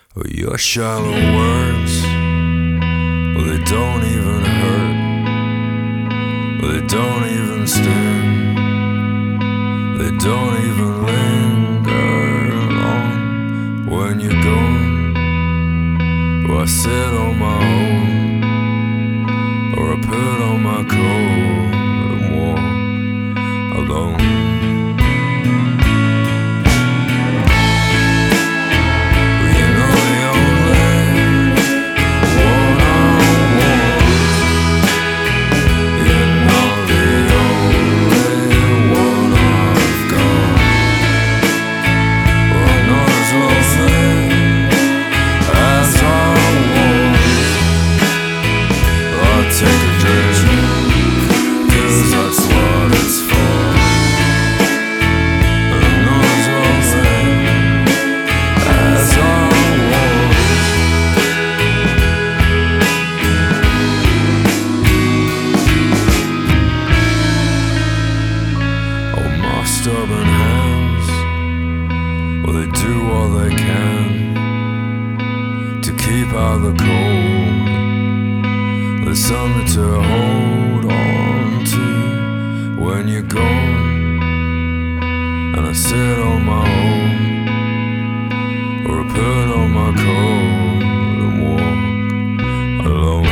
Oh, your shallow words, well, they don't even hurt, well, they don't even sting, they don't even linger long when you're gone. Well, I sit on my own, or I put on my coat and walk alone. Stubborn hands, well, they do all they can to keep out the cold. There's something to hold on to when you're gone. And I sit on my own, or I put on my coat and walk alone.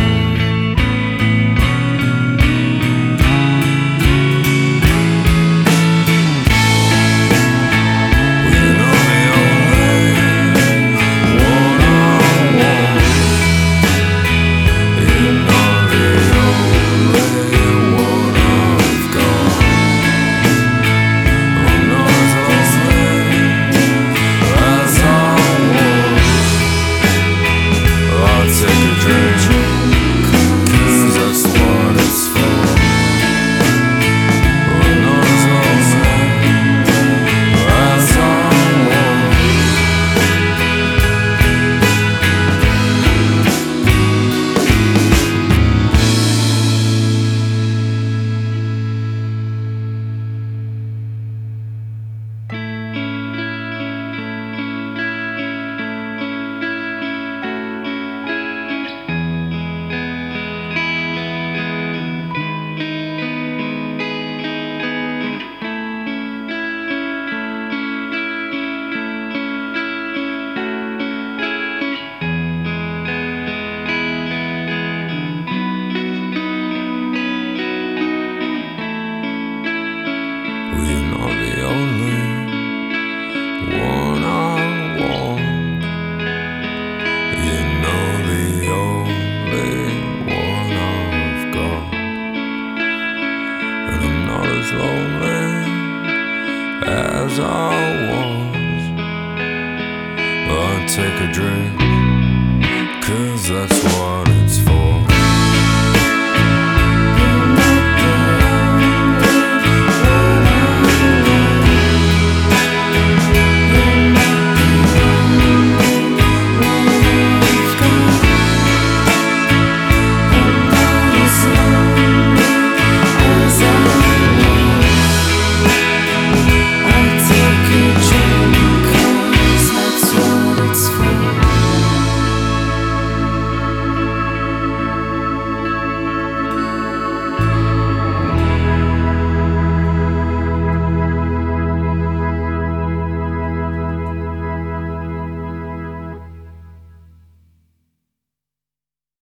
As lonely as I was, I'll take a drink, 'cause that's what it's for.